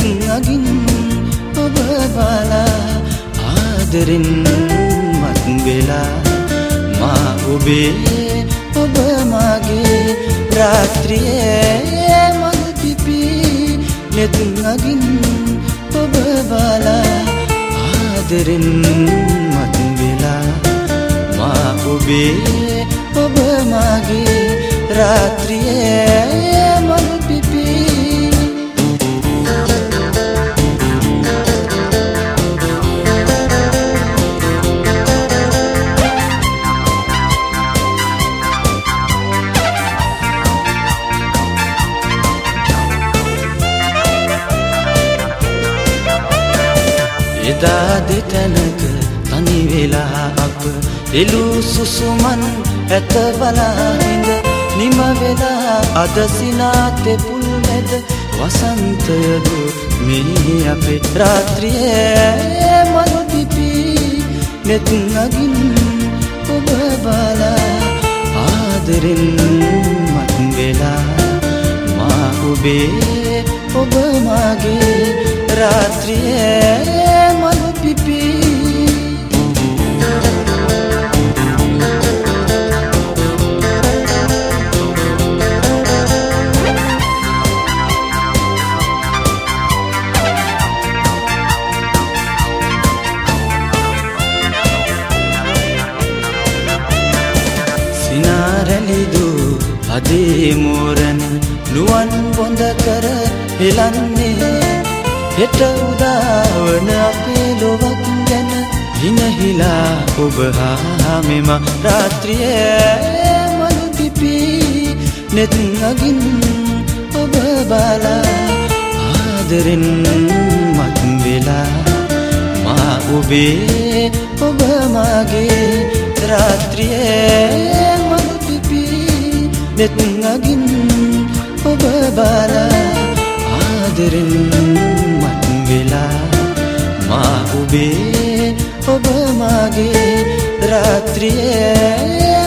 net agin ඔබ බලා ආදරෙන් මත් වෙලා මා ඔබේ ඔබ මාගේ රාත්‍රියේ මල් පිපි net agin ඔබ බලා ආදරෙන් මත් වෙලා මා ඔබේ ඔබ මාගේ රාත්‍රියේ මල් පිපි එදා දෙතැනක තනි වෙලා අප එළු සුසුමන් ඇත බලා හිඳ නිම වෙලා අද සිනාතේ පුල් මැද වසන්තයදු මේ අපේ රාත්‍රියේ මල් පිපි net agin ඔබ බලා ආදරෙන් මත් වෙලා මා ඔබේ ඔබ මාගේ රාත්‍රියේ මල් පිපි සිනාරැලිදු අදේ මෝරණ නුවන් බොඳ කර හෙලන්නේ හෙට උදාවන අපේ ලොවක් ගැන හිනහිලා ඔබ හා මෙම රාත්‍රියේ මල් පිපි net agin ඔබ බලා ආදරෙන් මත් වෙලා මා ඔබේ ඔබ මාගේ රාත්‍රියේ මල් පිපි net agin ඔබ බලා ආදරෙන් මත් වෙලා මා ඔබේ ඔබ මාගේ රාත්‍රියේ